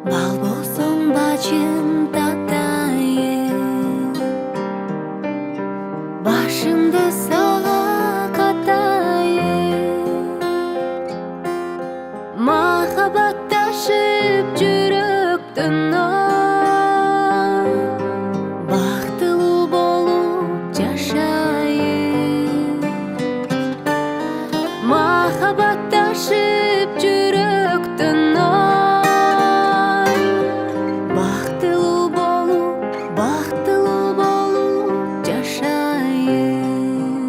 Bal bolsong bacım tatayım, başımda sağa katayım. Mahabbatlaşıp жүрөктөн oy, бактылуу болуп жашайын. Mahabbatlaşıp жүрөктөн oy, бактылуу болуп жашайын.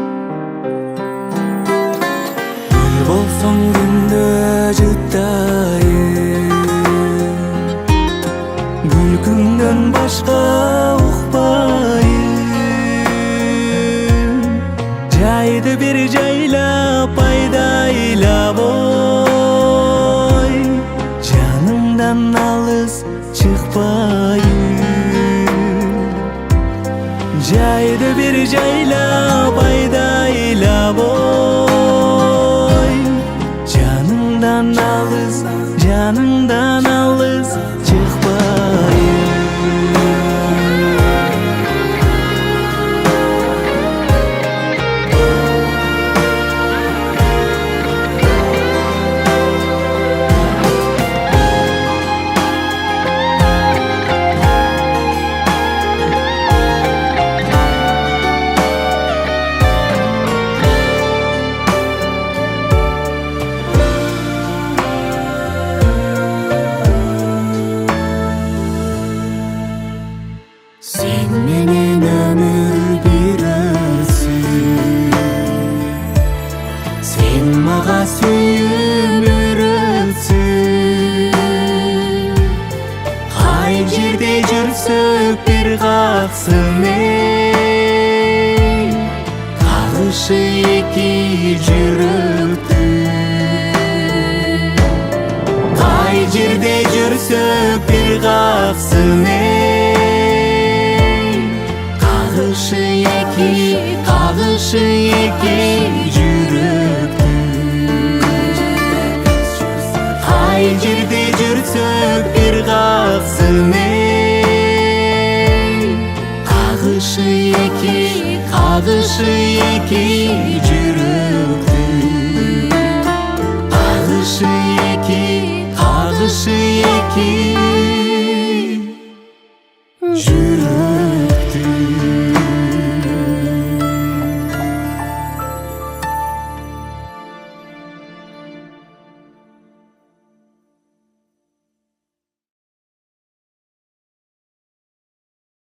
Gül bolsong күндө жытайын, күлкүңдөн башка укпайын. Жайды бир жайлап айдайлап ой, жанымдан алыс чыкпайын. Жайды бир жайлап айдайлап ой, жаныңдан алыс чыкпайын. Sen menen ömür bir ölsün, sen maga sүйүп үрөлсүн. Кай жерде жүрсөк бир каксын эй, кагышы эки жүрөктүн. Кай жерде жүрсөк бир каксын эй, Kağışı iki жүрөктүн. Кай жерде жүрсөк бир каксын эй, кагышы эки жүрөктүн. Кагышы эки жүрөктүн.